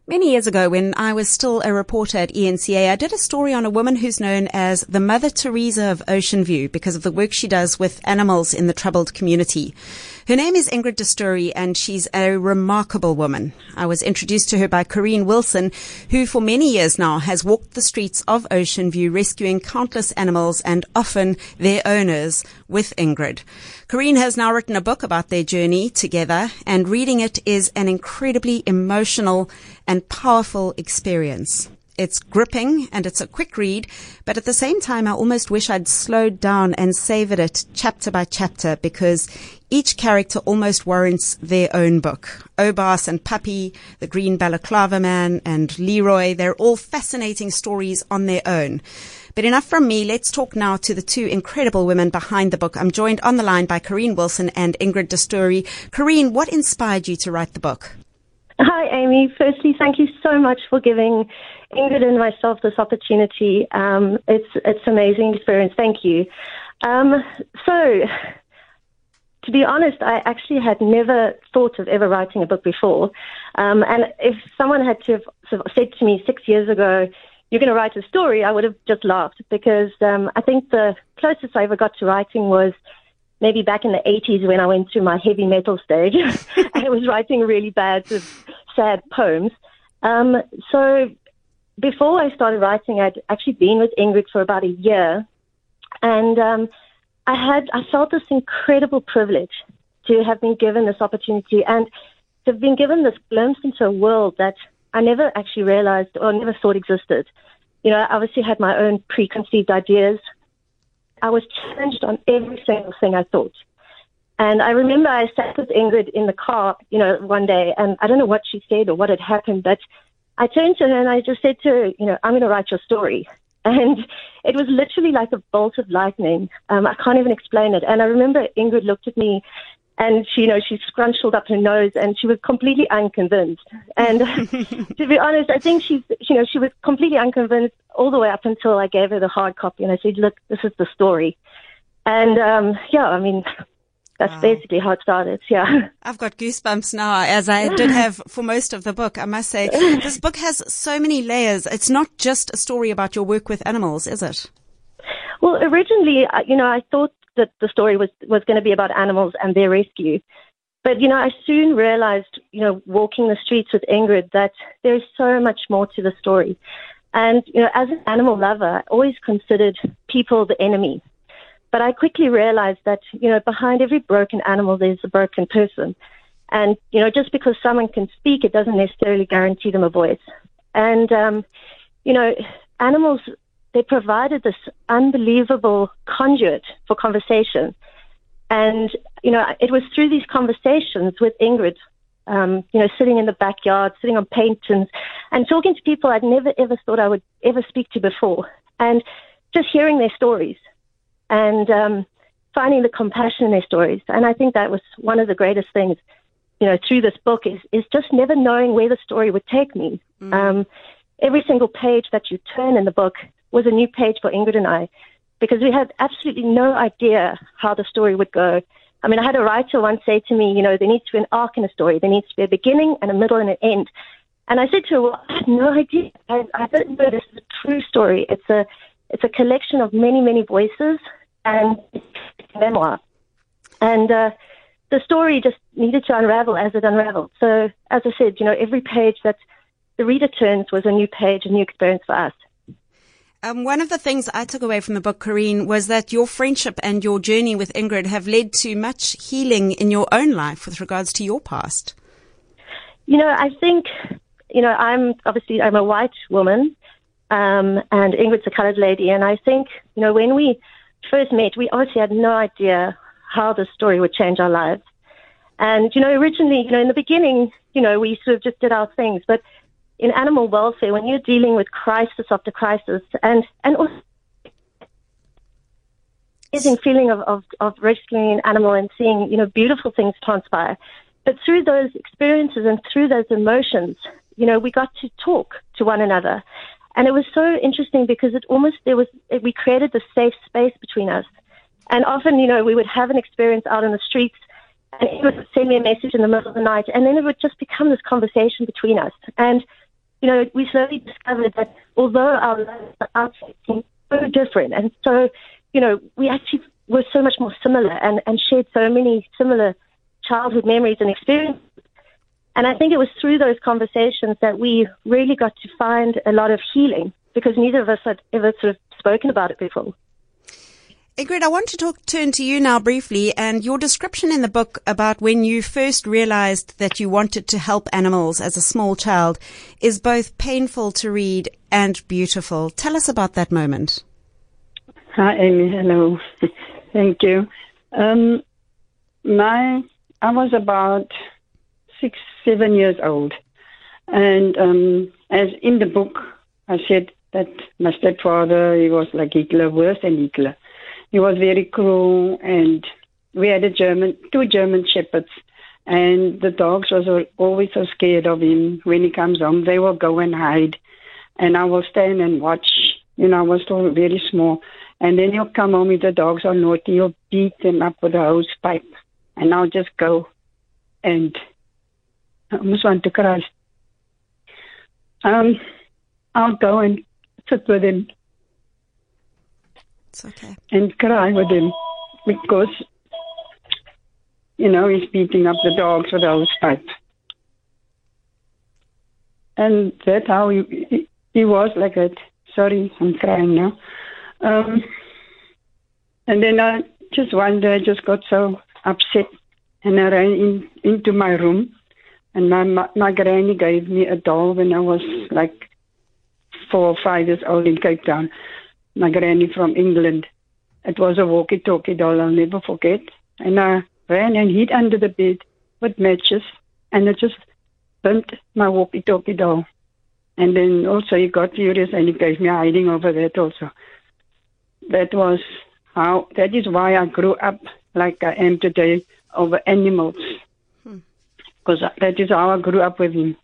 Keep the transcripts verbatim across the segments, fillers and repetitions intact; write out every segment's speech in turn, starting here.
Many years ago, when I was still a reporter at E N C A, I did a story on a woman who's known as the Mother Teresa of Ocean View because of the work she does with animals in the troubled community. Her name is Ingrid de Story, and she's a remarkable woman. I was introduced to her by Corrine Wilson, who for many years now has walked the streets of Ocean View, rescuing countless animals and often their owners with Ingrid. Corrine has now written a book about their journey together, and reading it is an incredibly emotional and powerful experience. It's gripping and it's a quick read, but at the same time, I almost wish I'd slowed down and savored it chapter by chapter, because each character almost warrants their own book. Obas and Puppy, the Green Balaclava Man, and Leroy, they're all fascinating stories on their own. But enough from me. Let's talk now to the two incredible women behind the book. I'm joined on the line by Corrine Wilson and Ingrid de Story. Corrine, what inspired you to write the book? Hi, Amy. Firstly, thank you so much for giving Ingrid and myself this opportunity. Um, it's it's an amazing experience. Thank you. Um, so, to be honest, I actually had never thought of ever writing a book before. Um, and if someone had to have sort of said to me six years ago, you're going to write a story, I would have just laughed, because um, I think the closest I ever got to writing was maybe back in the eighties when I went through my heavy metal stage. I was writing really bad, sort of sad poems. Um, so before I started writing, I'd actually been with Ingrid for about a year. And um, I had, I felt this incredible privilege to have been given this opportunity and to have been given this glimpse into a world that I never actually realized or never thought existed. You know, I obviously had my own preconceived ideas. I was challenged on every single thing I thought. And I remember I sat with Ingrid in the car, you know, one day, and I don't know what she said or what had happened, but I turned to her and I just said to her, you know, I'm going to write your story. And it was literally like a bolt of lightning. Um, I can't even explain it. And I remember Ingrid looked at me and she, you know, she scrunched up her nose and she was completely unconvinced. And to be honest, I think she's, you know, she was completely unconvinced all the way up until I gave her the hard copy and I said, look, this is the story. And, um, yeah, I mean, that's wow. basically how it started, yeah. I've got goosebumps now, as I did have for most of the book, I must say. This book has so many layers. It's not just a story about your work with animals, is it? Well, originally, you know, I thought that the story was, was going to be about animals and their rescue. But, you know, I soon realized, you know, walking the streets with Ingrid, that there's so much more to the story. And, you know, as an animal lover, I always considered people the enemy. But I quickly realized that, you know, behind every broken animal, there's a broken person. And, you know, just because someone can speak, it doesn't necessarily guarantee them a voice. And, um, you know, animals, they provided this unbelievable conduit for conversation. And, you know, it was through these conversations with Ingrid, um, you know, sitting in the backyard, sitting on paintings, and talking to people I'd never, ever thought I would ever speak to before. And just hearing their stories and um, finding the compassion in their stories. And I think that was one of the greatest things, you know, through this book is, is just never knowing where the story would take me. Mm. Um, every single page that you turn in the book was a new page for Ingrid and I, because we had absolutely no idea how the story would go. I mean, I had a writer once say to me, you know, there needs to be an arc in a story. There needs to be a beginning and a middle and an end. And I said to her, well, I had no idea. I, I don't know this is a true story. It's a, it's a collection of many, many voices and it's a memoir. And uh, the story just needed to unravel as it unraveled. So, as I said, you know, every page that the reader turns was a new page, a new experience for us. Um, one of the things I took away from the book, Corrine, was that your friendship and your journey with Ingrid have led to much healing in your own life with regards to your past. You know, I think, you know, I'm obviously, I'm a white woman, um, and Ingrid's a colored lady. And I think, you know, when we first met, we obviously had no idea how the story would change our lives. And, you know, originally, you know, in the beginning, you know, we sort of just did our things, but in animal welfare, when you're dealing with crisis after crisis, and and also amazing feeling of, of, of rescuing an animal and seeing, you know, beautiful things transpire. But through those experiences and through those emotions, you know, we got to talk to one another. And it was so interesting because it almost, there was, it, we created this safe space between us. And often, you know, we would have an experience out in the streets and it would send me a message in the middle of the night, and then it would just become this conversation between us. And you know, we slowly discovered that although our lives outside seemed so different, and so, you know, we actually were so much more similar and, and shared so many similar childhood memories and experiences. And I think it was through those conversations that we really got to find a lot of healing, because neither of us had ever sort of spoken about it before. Ingrid, I want to talk, turn to you now briefly, and your description in the book about when you first realized that you wanted to help animals as a small child is both painful to read and beautiful. Tell us about that moment. Hi, Amy. Hello. Thank you. Um, my, I was about six, seven years old, and um, as in the book, I said that my stepfather, he was like Hitler, worse than Hitler. He was very cruel, and we had a German, two German shepherds, and the dogs was always so scared of him. When he comes home, they will go and hide, and I will stand and watch. You know, I was still very small, and then he'll come home if the dogs are naughty. He'll beat them up with a hose pipe, and I'll just go, and I almost want to cry. Um, I'll go and sit with him. It's okay. And cry with him because, you know, he's beating up the dogs with a hose pipe. And that's how he, he, he was like that. Sorry, I'm crying now. Um, and then I just one day I just got so upset, and I ran in, into my room, and my, my, my granny gave me a doll when I was like four or five years old in Cape Town. My granny from England. It was a walkie-talkie doll, I'll never forget. And I ran and hid under the bed with matches, and it just burnt my walkie-talkie doll. And then also he got furious and he gave me a hiding over that also. That was how, that is why I grew up like I am today over animals. Because hmm. that is how I grew up with him.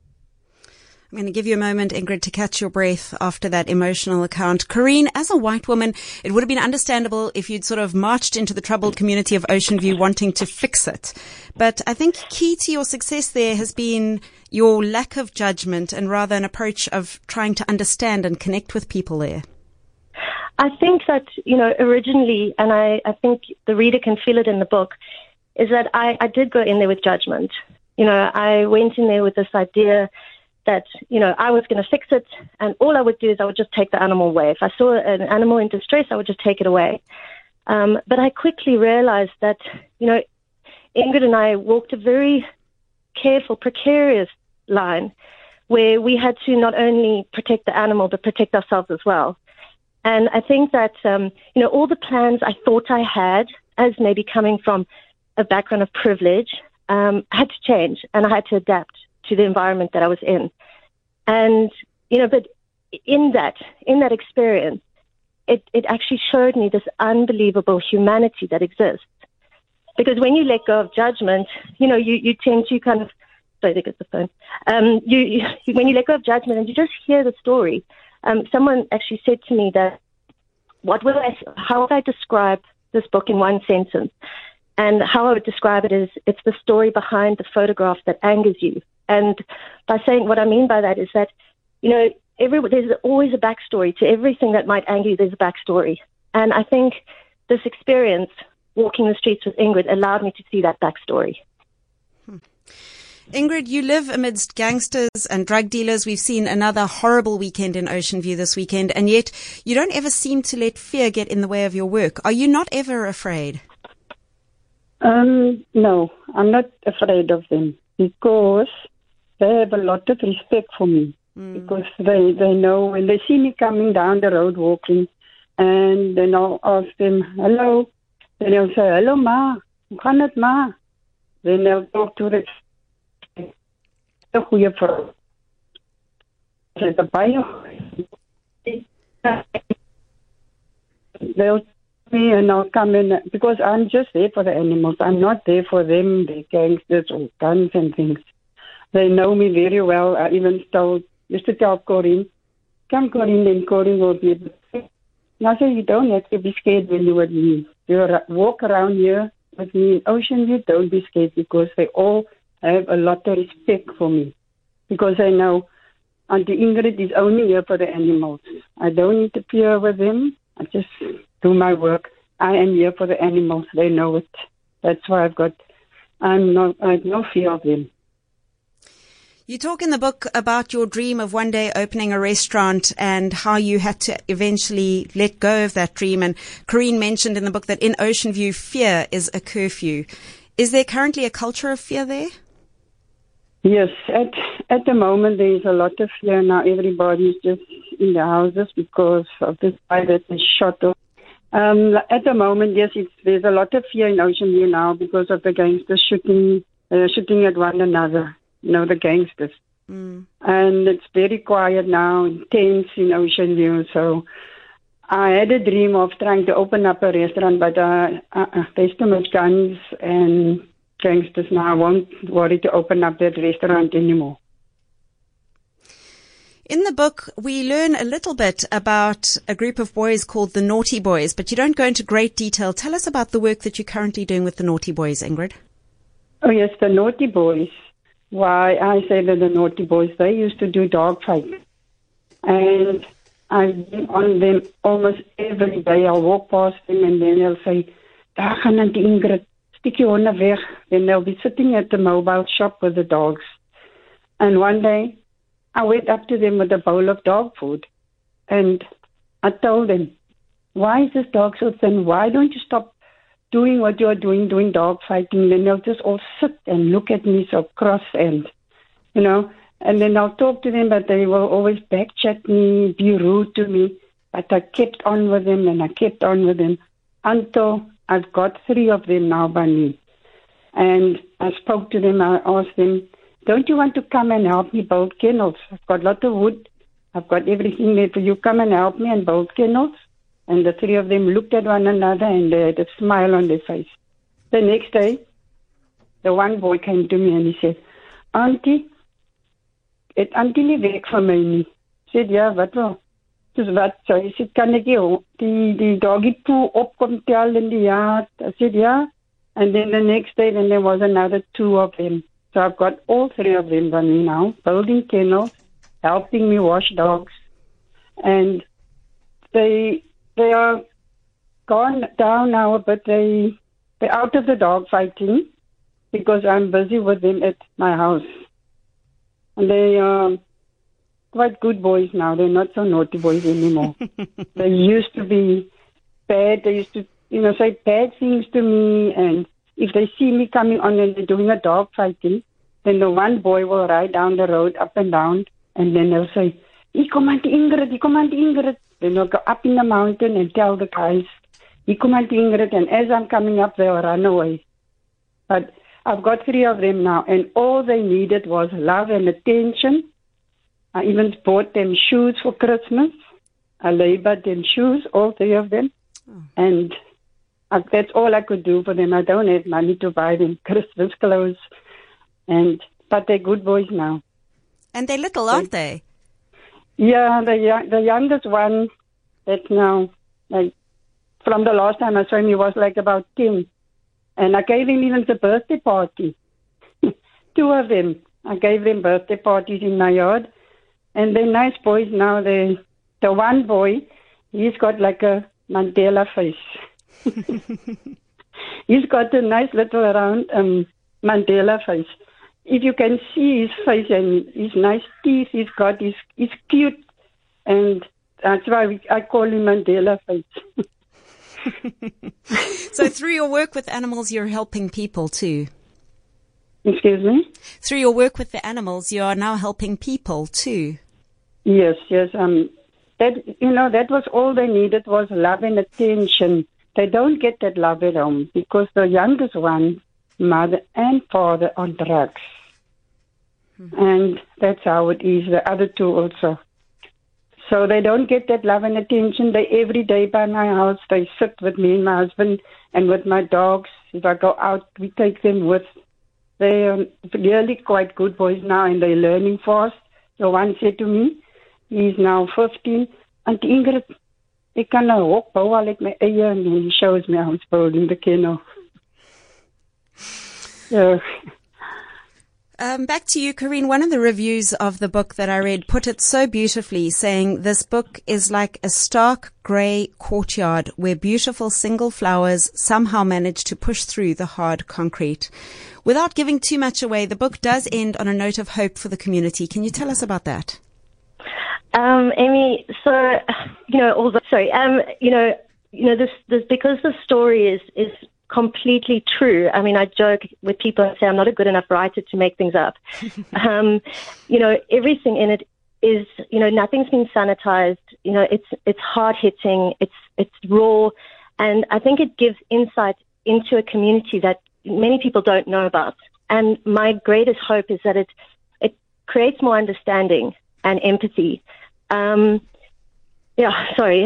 I'm going to give you a moment, Ingrid, to catch your breath after that emotional account. Corrine, as a white woman, it would have been understandable if you'd sort of marched into the troubled community of Ocean View wanting to fix it. But I think key to your success there has been your lack of judgment and rather an approach of trying to understand and connect with people there. I think that, you know, originally, and I, I think the reader can feel it in the book, is that I, I did go in there with judgment. You know, I went in there with this idea that, you know, I was going to fix it, and all I would do is I would just take the animal away. If I saw an animal in distress, I would just take it away. Um, but I quickly realized that, you know, Ingrid and I walked a very careful, precarious line where we had to not only protect the animal, but protect ourselves as well. And I think that, um, you know, all the plans I thought I had, as maybe coming from a background of privilege, um, had to change, and I had to adapt to the environment that I was in. And, you know, but in that, in that experience, it, it actually showed me this unbelievable humanity that exists. Because when you let go of judgment, you know, you, you tend to kind of, sorry, there goes the phone. Um, you, you, when you let go of judgment and you just hear the story, um, someone actually said to me that, what would I, how would I describe this book in one sentence? And how I would describe it is, it's the story behind the photograph that angers you. And by saying what I mean by that is that, you know, every, there's always a backstory to everything that might anger you. There's a backstory. And I think this experience, walking the streets with Ingrid, allowed me to see that backstory. Hmm. Ingrid, you live amidst gangsters and drug dealers. We've seen another horrible weekend in Ocean View this weekend, and yet you don't ever seem to let fear get in the way of your work. Are you not ever afraid? Um, no, I'm not afraid of them because they have a lot of respect for me. Mm. Because they, they know when they see me coming down the road walking, and then I'll ask them, hello. Then they'll say, hello, ma. Hoe gaan het, ma? Then they'll talk to the a goeie vrou. Sy is 'n baie they'll me and I'll come in because I'm just there for the animals. I'm not there for them, the gangsters or guns and things. They know me very well. I even told, used to tell Corrine, come Corrine, then Corrine will be able to. And I say, you don't have to be scared when you're with me. You walk around here with me in Ocean View, don't be scared because they all have a lot of respect for me. Because they know Auntie Ingrid is only here for the animals. I don't interfere with them. I just do my work. I am here for the animals. They know it. That's why I've got, I'm not, I have no fear of them. You talk in the book about your dream of one day opening a restaurant and how you had to eventually let go of that dream. And Corrine mentioned in the book that in Ocean View, fear is a curfew. Is there currently a culture of fear there? Yes, at at the moment there is a lot of fear now. Everybody's just in the houses because of this guy that is shot up. Um, at the moment, yes, it's, there's a lot of fear in Ocean View now because of the gangsters shooting, uh, shooting at one another. You know, the gangsters. Mm. And it's very quiet now, intense in Ocean View. So I had a dream of trying to open up a restaurant, but uh, uh, uh, there's too much guns and gangsters now. I won't worry to open up that restaurant anymore. In the book, we learn a little bit about a group of boys called the Naughty Boys, but you don't go into great detail. Tell us about the work that you're currently doing with the Naughty Boys, Ingrid. Oh, yes, the Naughty Boys. Why I say that the Naughty Boys, they used to do dog fighting. And I've been on them almost every day. I'll walk past them and then they'll say, "Daar gaan Auntie Ingrid, stick your honde weg." Then they'll be sitting at the mobile shop with the dogs. And one day, I went up to them with a bowl of dog food. And I told them, "Why is this dog so thin? Why don't you stop doing what you're doing, doing dog fighting?" Then they'll just all sit and look at me so cross and, you know, and then I'll talk to them, but they will always backchat me, be rude to me. But I kept on with them and I kept on with them until I've got three of them now by me. And I spoke to them, I asked them, "Don't you want to come and help me build kennels? I've got a lot of wood. I've got everything there for you. Come and help me and build kennels." And the three of them looked at one another and they had a smile on their face. The next day, the one boy came to me and he said, "Auntie, het Auntie nie werk vir my nie." I said, "Ja, wat wel?" Dus wat? So he said, "Kan ek die, die, die doggy poo opkom tel in die yard?" I said, "Ja." And then the next day, then there was another two of them. So I've got all three of them by me now, building kennels, helping me wash dogs. And they... They are gone down now, but they, they're out of the dog fighting because I'm busy with them at my house. And they are quite good boys now. They're not so naughty boys anymore. They used to be bad. They used to, you know, say bad things to me. And if they see me coming on and they're doing a dog fighting, then the one boy will ride down the road up and down. And then they'll say, "Hier kom Auntie Ingrid, hier kom Auntie Ingrid." Then they'll go up in the mountain and tell the guys, "Here come Auntie Ingrid," and as I'm coming up, they'll run away. But I've got three of them now, and all they needed was love and attention. I even bought them shoes for Christmas. I labored them shoes, all three of them. Oh. And I, that's all I could do for them. I don't have money to buy them Christmas clothes. And but they're good boys now. And they're little, aren't they? Yeah, the the youngest one, that's now, like, from the last time I saw him, he was like about ten. And I gave him even the birthday party. Two of them. I gave them birthday parties in my yard. And they're nice boys now. They, the one boy, he's got like a Mandela face. He's got a nice little round um, Mandela face. If you can see his face and his nice teeth he's got, he's, he's cute. And that's why we, I call him Mandela face. So through your work with animals, you're helping people too? Excuse me? Through your work with the animals, you are now helping people too? Yes, yes. Um, that, you know, that was all they needed was love and attention. They don't get that love at home because the youngest one, mother and father, are drugs. And that's how it is, the other two also. So they don't get that love and attention. They every day by my house, they sit with me and my husband and with my dogs. If I go out, we take them with. They are really quite good boys now and they're learning fast. So one said to me, he's now fifteen, "Auntie Ingrid, ek kan nou hok bou al ek my eie," and he shows me how he's building the kennel. Yeah. Um, back to you, Corinne. One of the reviews of the book that I read put it so beautifully, saying this book is like a stark grey courtyard where beautiful single flowers somehow manage to push through the hard concrete. Without giving too much away, the book does end on a note of hope for the community. Can you tell us about that? Um, Amy, so, you know, although, sorry, um, you know, you know, this, this, because the story is, is completely true. I mean, I joke with people and say I'm not a good enough writer to make things up. um, you know, everything in it is, you know, nothing's been sanitized. You know, it's it's hard hitting, it's it's raw, and I think it gives insight into a community that many people don't know about. And my greatest hope is that it it creates more understanding and empathy. Um, yeah, sorry.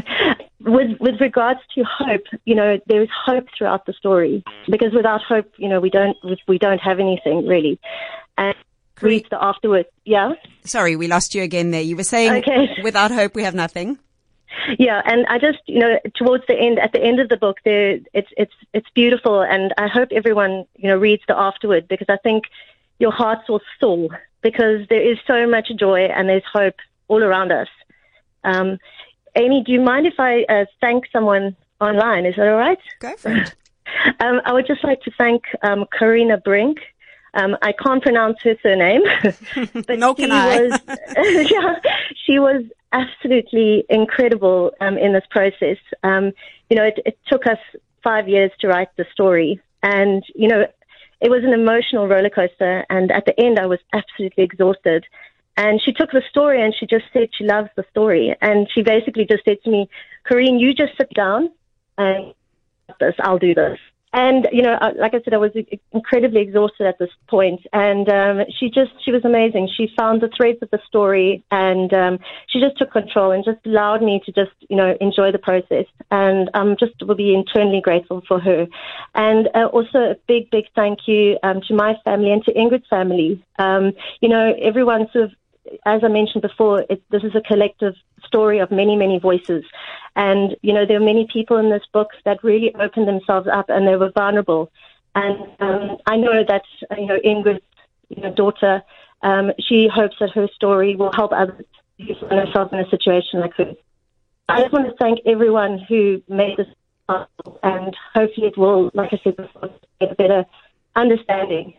With with regards to hope, you know, there is hope throughout the story, because without hope, you know, we don't we don't have anything really. And read the afterwards. Yeah. Sorry, we lost you again there. You were saying okay. Without hope, we have nothing. Yeah, and I just, you know, towards the end, at the end of the book, there, it's it's it's beautiful, and I hope everyone, you know, reads the afterward, because I think your hearts will soar, because there is so much joy and there's hope all around us. Um, Amy, do you mind if I uh, thank someone online? Is that all right? Go for it. um, I would just like to thank um, Karina Brink. Um, I can't pronounce her surname, but no, can I? was, yeah, she was absolutely incredible um, in this process. Um, you know, it, it took us five years to write the story, and you know, it was an emotional roller coaster. And at the end, I was absolutely exhausted. And she took the story and she just said she loves the story. And she basically just said to me, Corinne, you just sit down and this, I'll do this. And, you know, like I said, I was incredibly exhausted at this point. And um, she just, she was amazing. She found the threads of the story, and um, she just took control and just allowed me to just, you know, enjoy the process. And I'm just will be eternally grateful for her. And uh, also a big, big thank you um, to my family and to Ingrid's family. Um, you know, everyone sort of, as I mentioned before, it, this is a collective story of many, many voices. And, you know, there are many people in this book that really opened themselves up, and they were vulnerable. And um, I know that, you know, Ingrid's you know, daughter, um, she hopes that her story will help others who find themselves in a situation like hers. I just want to thank everyone who made this possible, and hopefully it will, like I said before, get a better understanding.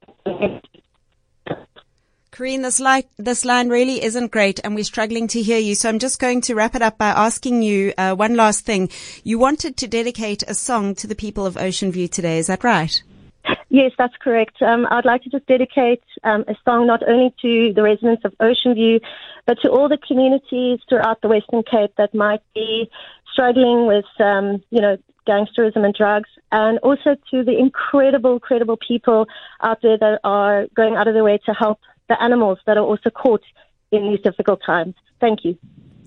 Corinne, this line, this line really isn't great, and we're struggling to hear you. So I'm just going to wrap it up by asking you uh, one last thing. You wanted to dedicate a song to the people of Ocean View today. Is that right? Yes, that's correct. Um, I'd like to just dedicate um, a song not only to the residents of Ocean View, but to all the communities throughout the Western Cape that might be struggling with, um, you know, gangsterism and drugs, and also to the incredible, incredible people out there that are going out of their way to help the animals that are also caught in these difficult times. Thank you.